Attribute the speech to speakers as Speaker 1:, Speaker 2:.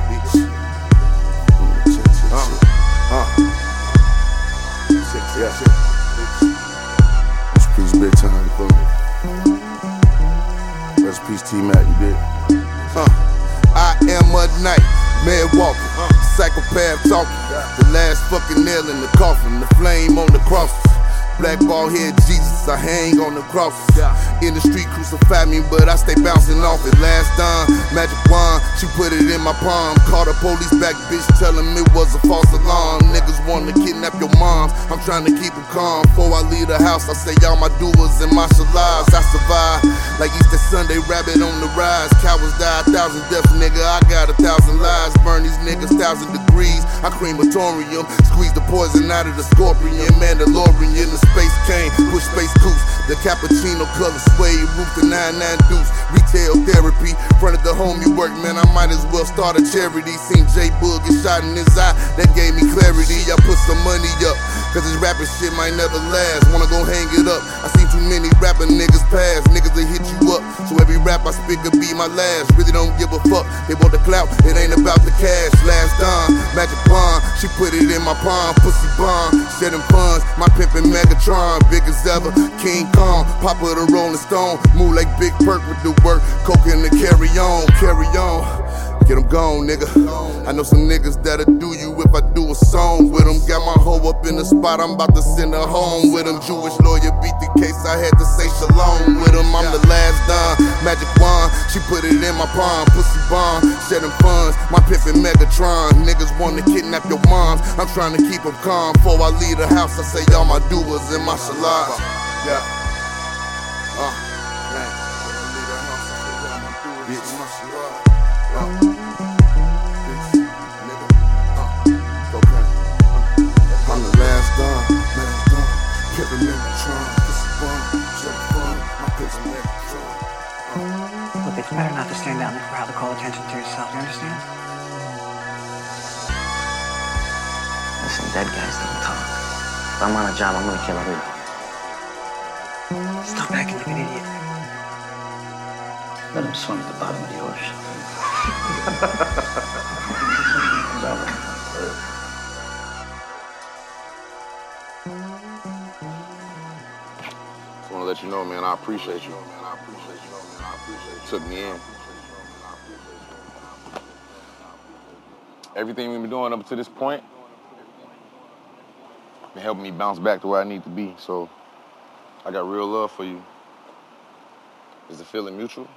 Speaker 1: bitch. Rest in peace, big time, you feel me? Rest in peace, T-Mac, you did. I am a nightmare walking, psychopath talking. The last fucking nail in the coffin, the flame on the cross. Black ball head Jesus, I hang on the crosses. In the street crucify me, but I stay bouncing off it. Last dime, magic wand, she put it in my palm. Call the police back, bitch, tell them it was a false alarm. Niggas wanna kidnap your moms, I'm trying to keep them calm. Before I leave the house, I say y'all my doers and martial lives. I survive, like Easter Sunday, rabbit on the rise. Cowards die 1,000 deaths, nigga, I got 1,000 lives. Burn these niggas 1,000 degrees, I crematorium. Squeeze the poison out of the scorpion, Mandalorian. The space cane, push space coops. The cappuccino color suede roof, the 99 deuce. Retail therapy, front of the home you work, man, I might as well start a charity. Seen J Boog get shot in his eye, that gave me clarity. I put some money up, cause this rapping shit might never last. Wanna go hang it up, I seen too many rapper niggas pass. Niggas that hit you up, so every rap I spit could be my last. Really don't give a fuck, they want the clout, it ain't about the cash. Last dime, magic wand, she put it in my palm. Pussy bomb, shedding funds, my pimpin' Megatron. Big as ever, King Kong, Papa the Rolling Stone. Move like Big Perk with the work, coke in the carry on, carry on. Get them gone, nigga. I know some niggas that'll do you if I do a song with them. Got my hoe up in the spot, I'm about to send her home with them. Jewish lawyer beat the case, I had to say shalom with him. I'm the last dime, magic wand, she put it in my palm. Pussy bomb, shedding funds, my pimpin' Megatron. Niggas wanna kidnap your moms, I'm trying to keep them calm. Before I leave the house, I say y'all my doers and my shalom. Yeah. I'm the last dime, Kevin Megatron, pussy bomb, shedding funds, my pimpin' Megatron.
Speaker 2: Look, it's better not to stand out in the crowd to call attention to yourself, you understand?
Speaker 3: Listen, dead guys don't talk. If I'm on a job, I'm gonna kill everybody.
Speaker 2: Stop acting like an idiot.
Speaker 3: Let him swim at the bottom of the ocean.
Speaker 1: Just wanna let you know, man, I appreciate you. Took me in. Everything we've been doing up to this point been helping me bounce back to where I need to be. So I got real love for you. Is the feeling mutual?